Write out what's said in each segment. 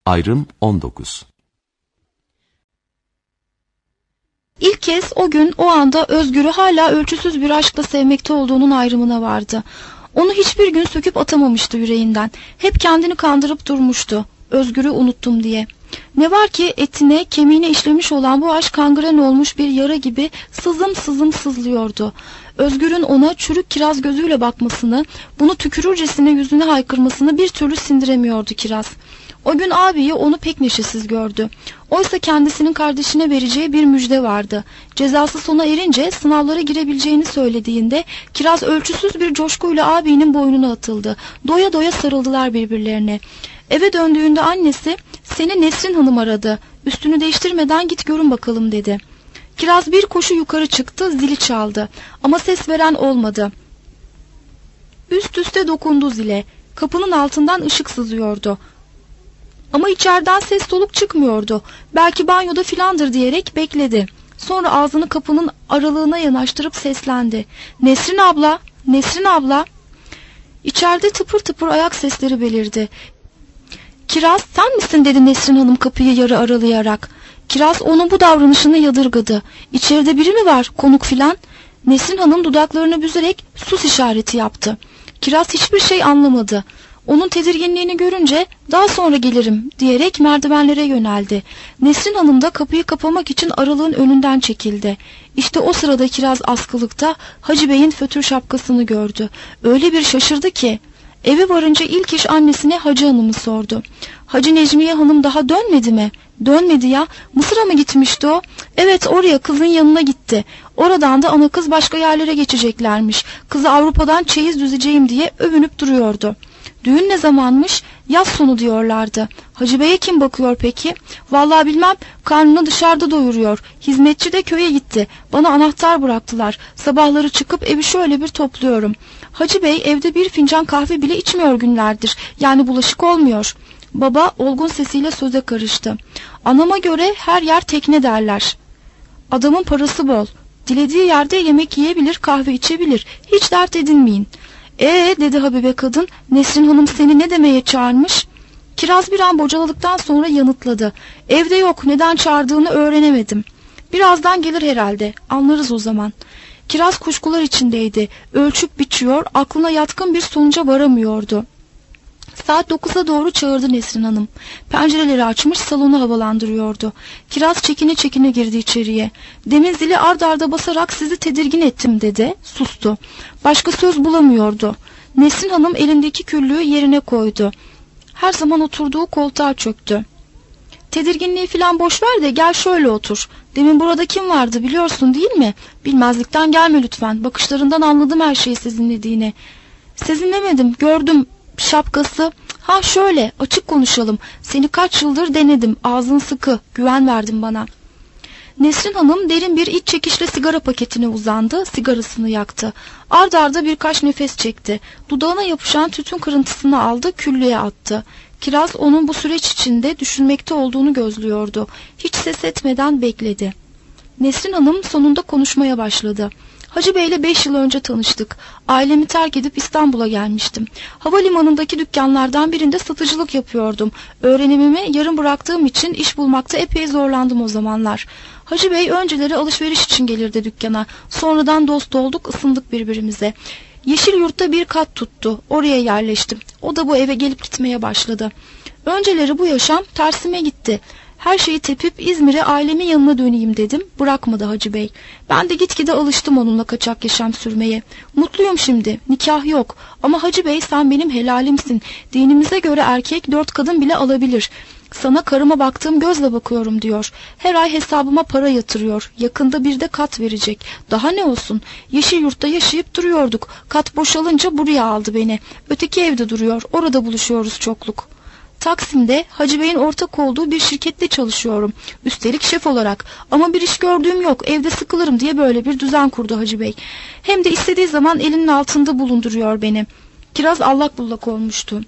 Ayrım 19. İlk kez o gün, o anda Özgür'ü hala ölçüsüz bir aşkla sevmekte olduğunun ayrımına vardı. Onu hiçbir gün söküp atamamıştı yüreğinden. Hep kendini kandırıp durmuştu. Özgür'ü unuttum diye. Ne var ki etine, kemiğine işlemiş olan bu aşk kangren olmuş bir yara gibi sızım sızım sızlıyordu. Özgür'ün ona çürük kiraz gözüyle bakmasını, bunu tükürürcesine yüzüne haykırmasını bir türlü sindiremiyordu Kiraz. O gün abiyi onu pek neşesiz gördü. Oysa kendisinin kardeşine vereceği bir müjde vardı. Cezası sona erince sınavlara girebileceğini söylediğinde Kiraz ölçüsüz bir coşkuyla abinin boynuna atıldı. Doya doya sarıldılar birbirlerine. Eve döndüğünde annesi, "Seni Nesrin Hanım aradı. Üstünü değiştirmeden git görün bakalım," dedi. Kiraz bir koşu yukarı çıktı, zili çaldı. Ama ses veren olmadı. Üst üste dokundu zile. Kapının altından ışık sızıyordu. Ama içeriden ses soluk çıkmıyordu. Belki banyoda filandır diyerek bekledi. Sonra ağzını kapının aralığına yanaştırıp seslendi. "Nesrin abla, Nesrin abla." İçeride tıpır tıpır ayak sesleri belirdi. "Kiraz, sen misin?" dedi Nesrin Hanım kapıyı yarı aralayarak. Kiraz onun bu davranışını yadırgadı. "İçeride biri mi var, konuk filan?" Nesrin Hanım dudaklarını büzerek sus işareti yaptı. Kiraz hiçbir şey anlamadı. Onun tedirginliğini görünce "Daha sonra gelirim," diyerek merdivenlere yöneldi. Nesrin Hanım da kapıyı kapamak için aralığın önünden çekildi. İşte o sırada Kiraz askılıkta Hacı Bey'in fötür şapkasını gördü. Öyle bir şaşırdı ki. Eve varınca ilk iş annesine Hacı Hanım'ı sordu. "Hacı Necmiye Hanım daha dönmedi mi?" "Dönmedi ya. Mısır'a mı gitmişti o?" "Evet, oraya, kızın yanına gitti. Oradan da ana kız başka yerlere geçeceklermiş. Kızı Avrupa'dan çeyiz düzeceğim diye övünüp duruyordu." "Düğün ne zamanmış?" "Yaz sonu diyorlardı." "Hacı Bey'e kim bakıyor peki?" "Vallahi bilmem, karnını dışarıda doyuruyor. Hizmetçi de köye gitti. Bana anahtar bıraktılar. Sabahları çıkıp evi şöyle bir topluyorum. Hacı Bey evde bir fincan kahve bile içmiyor günlerdir. Yani bulaşık olmuyor." Baba olgun sesiyle söze karıştı. "Anama göre her yer tekne derler. Adamın parası bol. Dilediği yerde yemek yiyebilir, kahve içebilir. Hiç dert edinmeyin." Dedi Habibe kadın, "Nesrin Hanım seni ne demeye çağırmış?" Kiraz bir an bocaladıktan sonra yanıtladı. "Evde yok, neden çağırdığını öğrenemedim. Birazdan gelir herhalde, anlarız o zaman." Kiraz kuşkular içindeydi. Ölçüp biçiyor, aklına yatkın bir sonuca varamıyordu. Saat 9'a doğru çağırdı Nesrin Hanım. Pencereleri açmış, salonu havalandırıyordu. Kiraz çekine çekine girdi içeriye. "Demin zili ard arda basarak sizi tedirgin ettim," dedi. Sustu. Başka söz bulamıyordu. Nesrin Hanım elindeki küllüğü yerine koydu. Her zaman oturduğu koltuğa çöktü. "Tedirginliği filan boş ver de gel şöyle otur. Demin burada kim vardı biliyorsun değil mi? Bilmezlikten gelme lütfen. Bakışlarından anladım her şeyi sezinlediğini." "Sezinlemedim, gördüm. Şapkası." "Ha şöyle, açık konuşalım. Seni kaç yıldır denedim. Ağzın sıkı. Güven verdin bana." Nesrin Hanım derin bir iç çekişle sigara paketine uzandı. Sigarasını yaktı. Ard arda birkaç nefes çekti. Dudağına yapışan tütün kırıntısını aldı, küllüğe attı. Kiraz onun bu süreç içinde düşünmekte olduğunu gözlüyordu. Hiç ses etmeden bekledi. Nesrin Hanım sonunda konuşmaya başladı. "Hacı Bey'le 5 yıl önce tanıştık. Ailemi terk edip İstanbul'a gelmiştim. Havalimanındaki dükkanlardan birinde satıcılık yapıyordum. Öğrenimimi yarım bıraktığım için iş bulmakta epey zorlandım o zamanlar. Hacı Bey önceleri alışveriş için gelirdi dükkana. Sonradan dost olduk, ısındık birbirimize. Yeşilyurt'ta bir kat tuttu. Oraya yerleştim. O da bu eve gelip gitmeye başladı. Önceleri bu yaşam tersime gitti. Her şeyi tepip İzmir'e ailemin yanına döneyim dedim. Bırakmadı Hacı Bey. Ben de gitgide alıştım onunla kaçak yaşam sürmeye. Mutluyum şimdi. Nikah yok. Ama Hacı Bey sen benim helalimsin. Dinimize göre erkek 4 kadın bile alabilir. Sana karıma baktığım gözle bakıyorum diyor. Her ay hesabıma para yatırıyor. Yakında bir de kat verecek. Daha ne olsun? Yeşilyurt'ta yaşayıp duruyorduk. Kat boşalınca buraya aldı beni. Öteki evde duruyor. Orada buluşuyoruz çokluk. Taksim'de Hacı Bey'in ortak olduğu bir şirkette çalışıyorum. Üstelik şef olarak. Ama bir iş gördüğüm yok. Evde sıkılırım diye böyle bir düzen kurdu Hacı Bey. Hem de istediği zaman elinin altında bulunduruyor beni." Kiraz allak bullak olmuştu.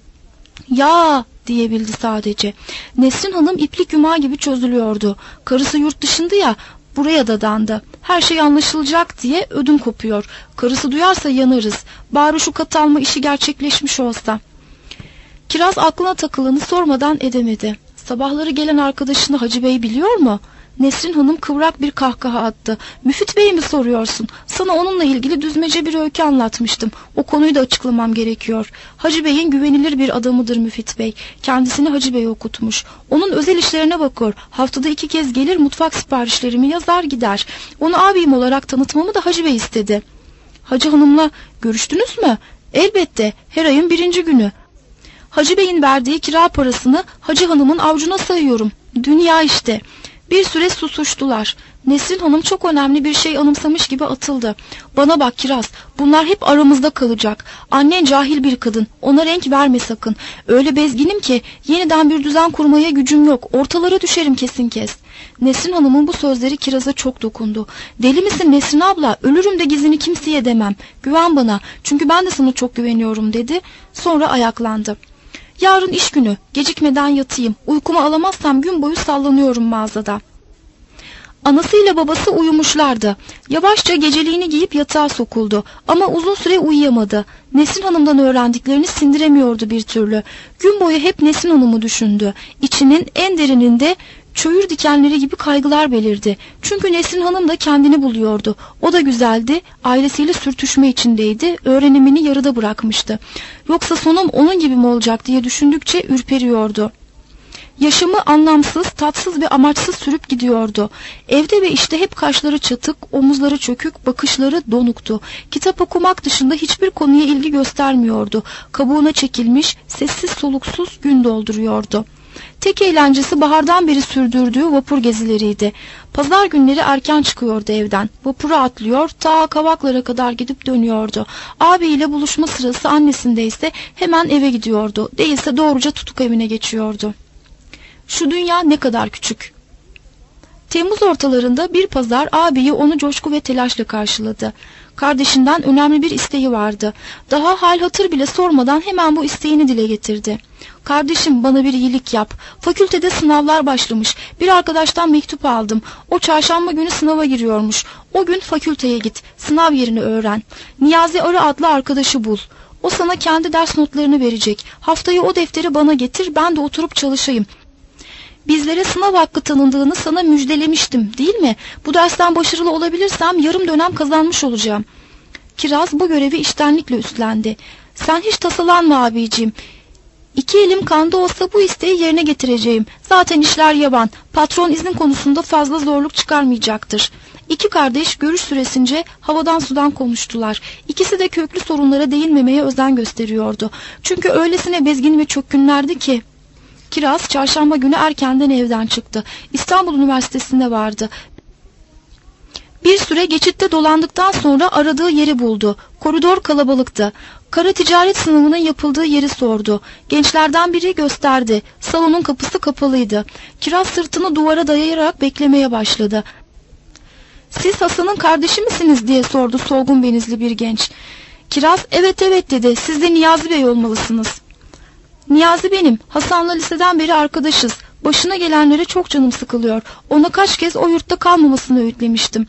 "Ya!" diyebildi sadece. Nesrin Hanım iplik yumağı gibi çözülüyordu. Karısı yurt dışında ya, buraya dadandı. Her şey anlaşılacak diye ödüm kopuyor. Karısı duyarsa yanarız. Bari şu kat alma işi gerçekleşmiş olsa. Kiraz aklına takılanı sormadan edemedi. Sabahları gelen arkadaşını Hacı Bey biliyor mu? Nesrin Hanım kıvrak bir kahkaha attı. Müfit Bey'i mi soruyorsun? Sana onunla ilgili düzmece bir öykü anlatmıştım. O konuyu da açıklamam gerekiyor. Hacı Bey'in güvenilir bir adamıdır Müfit Bey. Kendisini Hacı Bey okutmuş. Onun özel işlerine bakıyor. Haftada 2 kez gelir, mutfak siparişlerimi yazar gider. Onu abim olarak tanıtmamı da Hacı Bey istedi. Hacı Hanım'la görüştünüz mü? Elbette. Her ayın 1. günü. Hacı Bey'in verdiği kira parasını Hacı Hanım'ın avucuna sayıyorum. Dünya işte. Bir süre susuştular. Nesrin Hanım çok önemli bir şey anımsamış gibi atıldı. Bana bak Kiraz, bunlar hep aramızda kalacak. Annen cahil bir kadın, ona renk verme sakın. Öyle bezginim ki yeniden bir düzen kurmaya gücüm yok. Ortalara düşerim kesin kes. Nesrin Hanım'ın bu sözleri Kiraz'a çok dokundu. Deli misin Nesrin abla? Ölürüm de gizini kimseye demem. Güven bana, çünkü ben de sana çok güveniyorum dedi. Sonra ayaklandı. Yarın iş günü, gecikmeden yatayım. Uykumu alamazsam gün boyu sallanıyorum mağazada. Anasıyla babası uyumuşlardı. Yavaşça geceliğini giyip yatağa sokuldu. Ama uzun süre uyuyamadı. Nesrin Hanım'dan öğrendiklerini sindiremiyordu bir türlü. Gün boyu hep Nesrin Hanım'ı düşündü. İçinin en derininde çöğür dikenleri gibi kaygılar belirdi. Çünkü Nesrin Hanım da kendini buluyordu. O da güzeldi, ailesiyle sürtüşme içindeydi, öğrenimini yarıda bırakmıştı. Yoksa sonum onun gibi mi olacak diye düşündükçe ürperiyordu. Yaşamı anlamsız, tatsız ve amaçsız sürüp gidiyordu. Evde ve işte hep kaşları çatık, omuzları çökük, bakışları donuktu. Kitap okumak dışında hiçbir konuya ilgi göstermiyordu. Kabuğuna çekilmiş, sessiz soluksuz gün dolduruyordu. Tek eğlencesi bahardan beri sürdürdüğü vapur gezileriydi. Pazar günleri erken çıkıyordu evden. Vapura atlıyor, ta Kavaklar'a kadar gidip dönüyordu. Abiyle buluşma sırası annesindeyse hemen eve gidiyordu. Değilse doğruca tutuk evine geçiyordu. Şu dünya ne kadar küçük. Temmuz ortalarında bir pazar abiyi onu coşku ve telaşla karşıladı. Kardeşinden önemli bir isteği vardı. Daha hal hatır bile sormadan hemen bu isteğini dile getirdi. Kardeşim, bana bir iyilik yap. Fakültede sınavlar başlamış. Bir arkadaştan mektup aldım. O çarşamba günü sınava giriyormuş. O gün fakülteye git. Sınav yerini öğren. Niyazi Arı adlı arkadaşı bul. O sana kendi ders notlarını verecek. Haftaya o defteri bana getir, ben de oturup çalışayım. Bizlere sınav hakkı tanındığını sana müjdelemiştim, değil mi? Bu dersten başarılı olabilirsem yarım dönem kazanmış olacağım. Kiraz bu görevi içtenlikle üstlendi. Sen hiç tasalanma abiciğim. 2 elim kanda olsa bu isteği yerine getireceğim. Zaten işler yaban. Patron izin konusunda fazla zorluk çıkarmayacaktır. 2 kardeş görüş süresince havadan sudan konuştular. İkisi de köklü sorunlara değinmemeye özen gösteriyordu. Çünkü öylesine bezgin ve çökkünlerdi ki. Kiraz çarşamba günü erkenden evden çıktı. İstanbul Üniversitesi'nde vardı. Bir süre geçitte dolandıktan sonra aradığı yeri buldu. Koridor kalabalıktı. Kara ticaret sınavının yapıldığı yeri sordu. Gençlerden biri gösterdi. Salonun kapısı kapalıydı. Kiraz sırtını duvara dayayarak beklemeye başladı. "Siz Hasan'ın kardeşi misiniz?" diye sordu solgun benizli bir genç. Kiraz evet evet dedi. "Siz de Niyazi Bey olmalısınız." "Niyazi benim. Hasan'la liseden beri arkadaşız. Başına gelenlere çok canım sıkılıyor. Ona kaç kez o yurtta kalmamasını öğütlemiştim.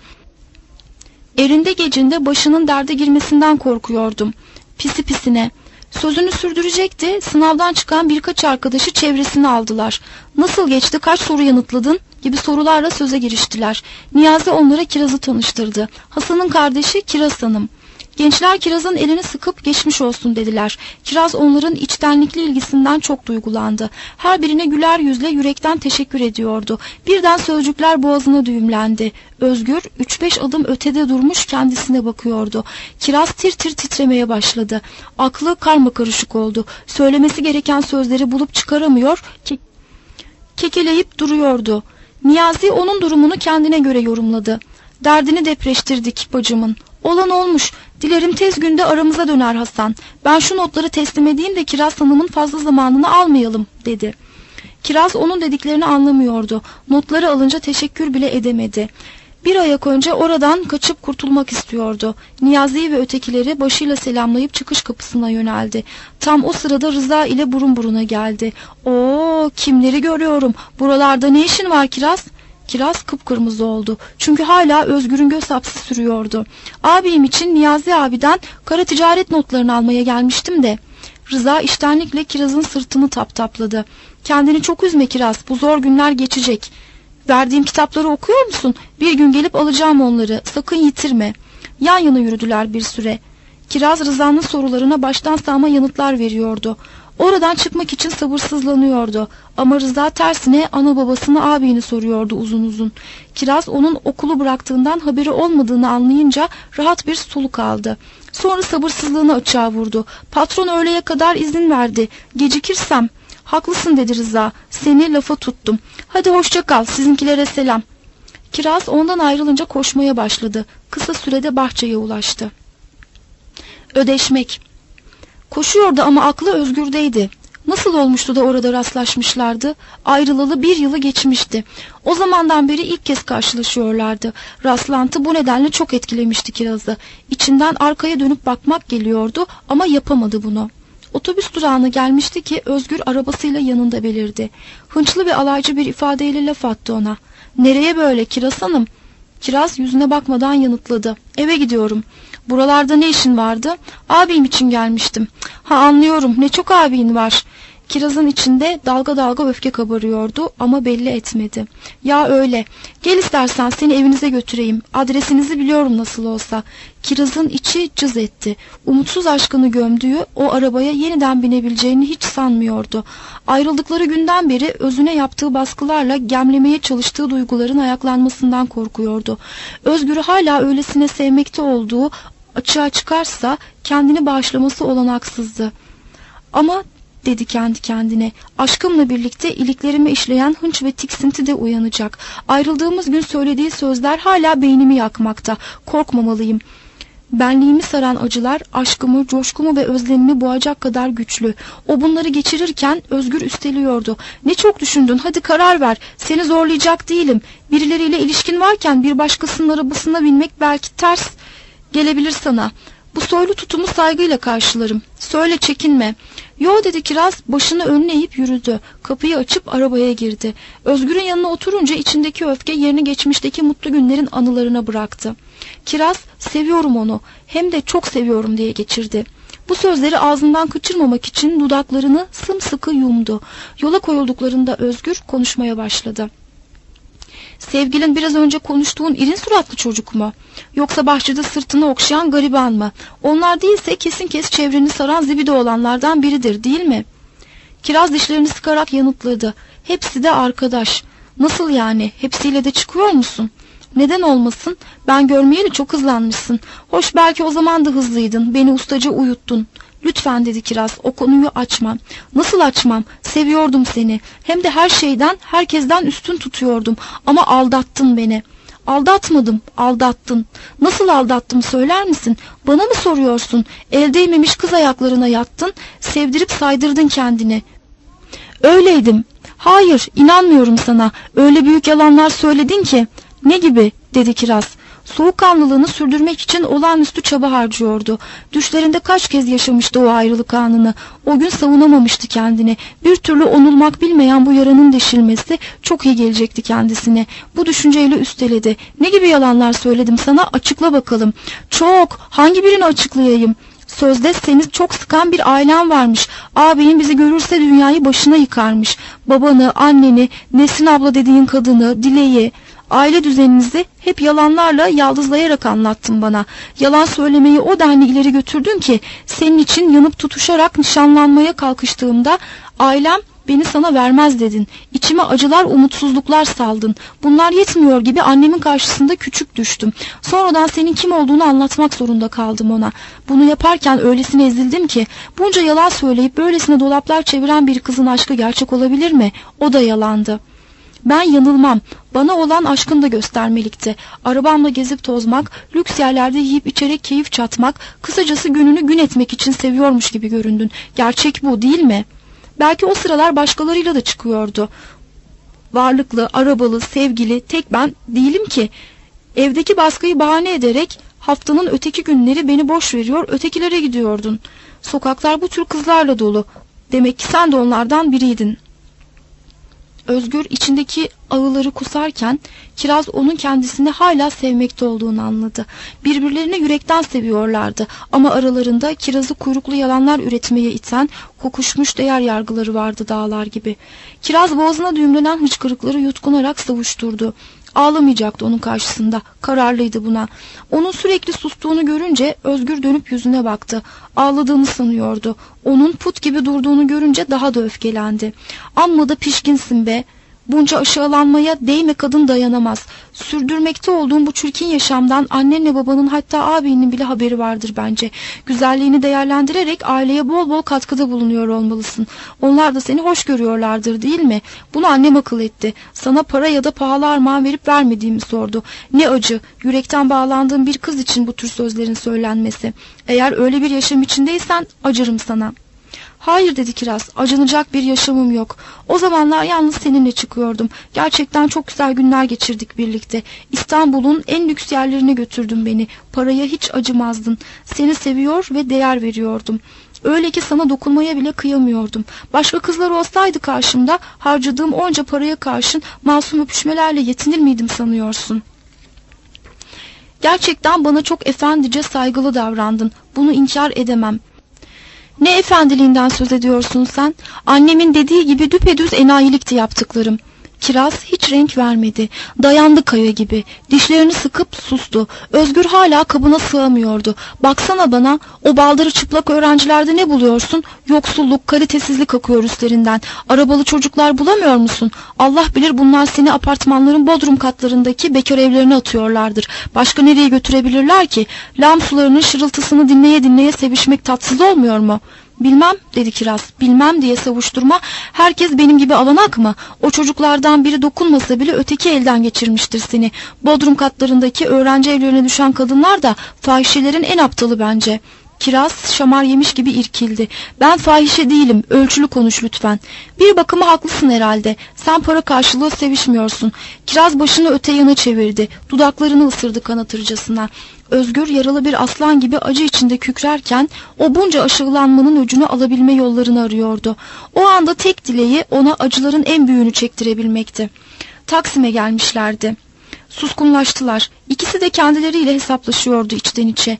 Erinde gecinde başının derde girmesinden korkuyordum. Pisi pisine." Sözünü sürdürecekti. Sınavdan çıkan birkaç arkadaşı çevresine aldılar. "Nasıl geçti, kaç soru yanıtladın?" gibi sorularla söze giriştiler. Niyazi onlara Kiraz'ı tanıştırdı. Hasan'ın kardeşi Kiraz Hanım. Gençler Kiraz'ın elini sıkıp geçmiş olsun dediler. Kiraz onların içtenlikli ilgisinden çok duygulandı. Her birine güler yüzle yürekten teşekkür ediyordu. Birden sözcükler boğazına düğümlendi. Özgür 3-5 adım ötede durmuş kendisine bakıyordu. Kiraz tir tir titremeye başladı. Aklı karmakarışık oldu. Söylemesi gereken sözleri bulup çıkaramıyor, kekeleyip duruyordu. Niyazi onun durumunu kendine göre yorumladı. "Derdini depreştirdik bacımın. Olan olmuş. Dilerim tez günde aramıza döner Hasan. Ben şu notları teslim edeyim de Kiraz Hanım'ın fazla zamanını almayalım," dedi. Kiraz onun dediklerini anlamıyordu. Notları alınca teşekkür bile edemedi. Bir ayak önce oradan kaçıp kurtulmak istiyordu. Niyazi'yi ve ötekileri başıyla selamlayıp çıkış kapısına yöneldi. Tam o sırada Rıza ile burun buruna geldi. "Oo, kimleri görüyorum. Buralarda ne işin var Kiraz?" Kiraz kıpkırmızı oldu. Çünkü hala Özgür'ün göz hapsi sürüyordu. "Abim için Niyazi abiden kara ticaret notlarını almaya gelmiştim de." Rıza iştenlikle Kiraz'ın sırtını taptapladı. Kendini çok üzme Kiraz, bu zor günler geçecek. Verdiğim kitapları okuyor musun? Bir gün gelip alacağım onları, sakın yitirme. Yan yana yürüdüler bir süre. Kiraz Rıza'nın sorularına baştan sağma yanıtlar veriyordu. Oradan çıkmak için sabırsızlanıyordu. Ama Rıza tersine ana babasını, abini soruyordu uzun uzun. Kiraz onun okulu bıraktığından haberi olmadığını anlayınca rahat bir soluk aldı. Sonra sabırsızlığını açığa vurdu. Patron öğleye kadar izin verdi. Gecikirsem... Haklısın dedi Rıza. Seni lafa tuttum. Hadi hoşça kal, sizinkilere selam. Kiraz ondan ayrılınca koşmaya başladı. Kısa sürede bahçeye ulaştı. Ödeşmek. Koşuyordu ama aklı Özgür'deydi. Nasıl olmuştu da orada rastlaşmışlardı? Ayrılalı 1 yılı geçmişti. O zamandan beri ilk kez karşılaşıyorlardı. Rastlantı bu nedenle çok etkilemişti Kiraz'ı. İçinden arkaya dönüp bakmak geliyordu ama yapamadı bunu. Otobüs durağına gelmişti ki Özgür arabasıyla yanında belirdi. Hınçlı ve alaycı bir ifadeyle laf attı ona. "Nereye böyle Kiraz Hanım?" Kiraz yüzüne bakmadan yanıtladı. "Eve gidiyorum." "Buralarda ne işin vardı?" "Abim için gelmiştim." "Ha, anlıyorum, ne çok abin var." Kiraz'ın içinde dalga dalga öfke kabarıyordu ama belli etmedi. "Ya öyle. Gel istersen seni evinize götüreyim. Adresinizi biliyorum nasıl olsa." Kiraz'ın içi cız etti. Umutsuz aşkını gömdüğü o arabaya yeniden binebileceğini hiç sanmıyordu. Ayrıldıkları günden beri özüne yaptığı baskılarla gemlemeye çalıştığı duyguların ayaklanmasından korkuyordu. Özgür'ü hala öylesine sevmekte olduğu açığa çıkarsa kendini bağışlaması olanaksızdı. Ama dedi kendi kendine, aşkımla birlikte iliklerime işleyen hınç ve tiksinti de uyanacak. Ayrıldığımız gün söylediği sözler hala beynimi yakmakta. Korkmamalıyım. Benliğimi saran acılar aşkımı, coşkumu ve özlemimi boğacak kadar güçlü. O bunları geçirirken Özgür üsteliyordu. "Ne çok düşündün, hadi karar ver. Seni zorlayacak değilim. Birileriyle ilişkin varken bir başkasının arabasına binmek belki ters gelebilir sana. Bu soylu tutumu saygıyla karşılarım. Söyle, çekinme." "Yo," dedi Kiraz, başını önüne eğip yürüdü. Kapıyı açıp arabaya girdi. Özgür'ün yanına oturunca içindeki öfke yerini geçmişteki mutlu günlerin anılarına bıraktı. Kiraz, "Seviyorum onu, hem de çok seviyorum," diye geçirdi. Bu sözleri ağzından kaçırmamak için dudaklarını sımsıkı yumdu. Yola koyulduklarında Özgür konuşmaya başladı. "Sevgilin biraz önce konuştuğun irin suratlı çocuk mu? Yoksa bahçede sırtını okşayan gariban mı? Onlar değilse kesin kes çevreni saran zibide olanlardan biridir, değil mi?" Kiraz dişlerini sıkarak yanıtladı. "Hepsi de arkadaş." "Nasıl yani? Hepsiyle de çıkıyor musun?" "Neden olmasın? Ben görmeyeli çok hızlanmışsın. Hoş, belki o zaman da hızlıydın. Beni ustaca uyuttun." "Lütfen," dedi Kiraz, "o konuyu açma." "Nasıl açmam? Seviyordum seni. Hem de her şeyden, herkesten üstün tutuyordum. Ama aldattın beni." "Aldatmadım, aldattın." "Nasıl aldattım, söyler misin? Bana mı soruyorsun? El değmemiş kız ayaklarına yattın, sevdirip saydırdın kendini." "Öyleydim." "Hayır, inanmıyorum sana. Öyle büyük yalanlar söyledin ki." "Ne gibi?" dedi Kiraz. Soğukkanlılığını sürdürmek için olağanüstü çaba harcıyordu. Düşlerinde kaç kez yaşamıştı o ayrılık anını. O gün savunamamıştı kendini. Bir türlü onulmak bilmeyen bu yaranın deşilmesi çok iyi gelecekti kendisine. Bu düşünceyle üsteledi. "Ne gibi yalanlar söyledim sana? Açıkla bakalım." "Çok. Hangi birini açıklayayım?" "Sözde seni çok sıkan bir ailen varmış. Ağabeyin bizi görürse dünyayı başına yıkarmış. Babanı, anneni, Nesrin abla dediğin kadını, Dile'yi. Aile düzeninizi hep yalanlarla yaldızlayarak anlattın bana. Yalan söylemeyi o denli ileri götürdün ki senin için yanıp tutuşarak nişanlanmaya kalkıştığımda ailem beni sana vermez dedin. İçime acılar, umutsuzluklar saldın. Bunlar yetmiyor gibi annemin karşısında küçük düştüm. Sonradan senin kim olduğunu anlatmak zorunda kaldım ona. Bunu yaparken öylesine ezildim ki bunca yalan söyleyip böylesine dolaplar çeviren bir kızın aşkı gerçek olabilir mi? O da yalandı. Ben yanılmam. Bana olan aşkını da göstermelikti. Arabamla gezip tozmak, lüks yerlerde yiyip içerek keyif çatmak, kısacası gününü gün etmek için seviyormuş gibi göründün. Gerçek bu, değil mi? Belki o sıralar başkalarıyla da çıkıyordu. Varlıklı, arabalı, sevgili, tek ben değilim ki. Evdeki baskıyı bahane ederek haftanın öteki günleri beni boş veriyor, ötekilere gidiyordun. Sokaklar bu tür kızlarla dolu. Demek ki sen de onlardan biriydin. Özgür içindeki ağıları kusarken Kiraz onun kendisini hala sevmekte olduğunu anladı. Birbirlerini yürekten seviyorlardı ama aralarında Kiraz'ı kuyruklu yalanlar üretmeye iten kokuşmuş değer yargıları vardı dağlar gibi. Kiraz boğazına düğümlenen hıçkırıkları yutkunarak savuşturdu. Ağlamayacaktı onun karşısında. Kararlıydı buna. Onun sürekli sustuğunu görünce Özgür dönüp yüzüne baktı. Ağladığını sanıyordu. Onun put gibi durduğunu görünce daha da öfkelendi. Amma da pişkinsin be. Bunca aşağılanmaya değme, kadın dayanamaz. Sürdürmekte olduğum bu çirkin yaşamdan annenle babanın, hatta abinin bile haberi vardır bence. Güzelliğini değerlendirerek aileye bol bol katkıda bulunuyor olmalısın. Onlar da seni hoş görüyorlardır, değil mi? Bunu annem akıl etti. Sana para ya da pahalı armağan verip vermediğimi sordu. Ne acı, yürekten bağlandığım bir kız için bu tür sözlerin söylenmesi. Eğer öyle bir yaşam içindeysen acırım sana. Hayır, dedi Kiraz, acınacak bir yaşamım yok. O zamanlar yalnız seninle çıkıyordum. Gerçekten çok güzel günler geçirdik birlikte. İstanbul'un en lüks yerlerine götürdün beni. Paraya hiç acımazdın. Seni seviyor ve değer veriyordum. Öyle ki sana dokunmaya bile kıyamıyordum. Başka kızlar olsaydı karşımda harcadığım onca paraya karşın masum öpüşmelerle yetinir miydim sanıyorsun? Gerçekten bana çok efendice, saygılı davrandın. Bunu inkar edemem. Ne efendiliğinden söz ediyorsun sen? Annemin dediği gibi düpedüz enayilikti yaptıklarım. Kiraz hiç renk vermedi. Dayandı kaya gibi. Dişlerini sıkıp sustu. Özgür hala kabına sığamıyordu. Baksana bana, o baldırı çıplak öğrencilerde ne buluyorsun? Yoksulluk, kalitesizlik akıyor üstlerinden. Arabalı çocuklar bulamıyor musun? Allah bilir bunlar seni apartmanların bodrum katlarındaki bekar evlerine atıyorlardır. Başka nereye götürebilirler ki? Lağım sularının şırıltısını dinleye dinleye sevişmek tatsız olmuyor mu? Bilmem, dedi Kiraz. Bilmem diye savuşturma. Herkes benim gibi avanak mı? O çocuklardan biri dokunmasa bile öteki elden geçirmiştir seni. Bodrum katlarındaki öğrenci evlerine düşen kadınlar da fahişelerin en aptalı bence. Kiraz şamar yemiş gibi irkildi. Ben fahişe değilim. Ölçülü konuş lütfen. Bir bakıma haklısın herhalde. Sen para karşılığı sevişmiyorsun. Kiraz başını öte yana çevirdi. Dudaklarını ısırdı kanatırcasına. Özgür yaralı bir aslan gibi acı içinde kükrerken o bunca aşılanmanın öcünü alabilme yollarını arıyordu. O anda tek dileği ona acıların en büyüğünü çektirebilmekti. Taksim'e gelmişlerdi. Suskunlaştılar. İkisi de kendileriyle hesaplaşıyordu içten içe.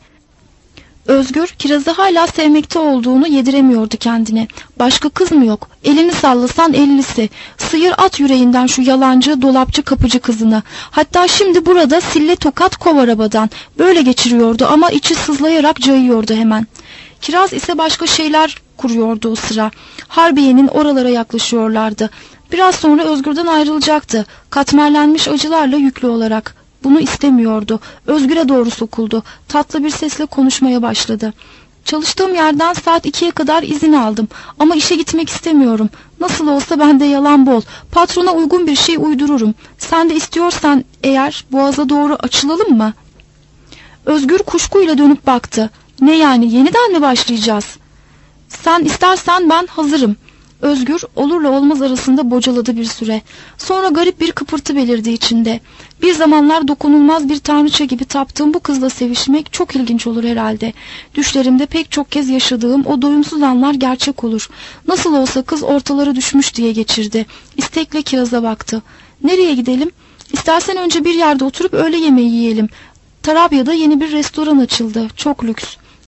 Özgür, Kiraz'ı hala sevmekte olduğunu yediremiyordu kendine. Başka kız mı yok? Elini sallasan ellisi. Sıyır at yüreğinden şu yalancı, dolapçı, kapıcı kızını. Hatta şimdi burada sille tokat kov arabadan. Böyle geçiriyordu ama içi sızlayarak cayıyordu hemen. Kiraz ise başka şeyler kuruyordu o sıra. Harbiye'nin oralara yaklaşıyorlardı. Biraz sonra Özgür'den ayrılacaktı. Katmerlenmiş acılarla yüklü olarak. Bunu istemiyordu. Özgür'e doğru sokuldu. Tatlı bir sesle konuşmaya başladı. Çalıştığım yerden saat 2'ye kadar izin aldım. Ama işe gitmek istemiyorum. Nasıl olsa bende yalan bol. Patrona uygun bir şey uydururum. Sen de istiyorsan eğer Boğaz'a doğru açılalım mı? Özgür kuşkuyla dönüp baktı. Ne yani, yeniden mi başlayacağız? Sen istersen ben hazırım. Özgür olurla olmaz arasında bocaladı bir süre. Sonra garip bir kıpırtı belirdi içinde. Bir zamanlar dokunulmaz bir tanrıça gibi taptığım bu kızla sevişmek çok ilginç olur herhalde. Düşlerimde pek çok kez yaşadığım o doyumsuz anlar gerçek olur. Nasıl olsa kız ortalara düşmüş diye geçirdi. İstekle Kiraz'a baktı. Nereye gidelim? İstersen önce bir yerde oturup öğle yemeği yiyelim. Tarabya'da yeni bir restoran açıldı. Çok lüks.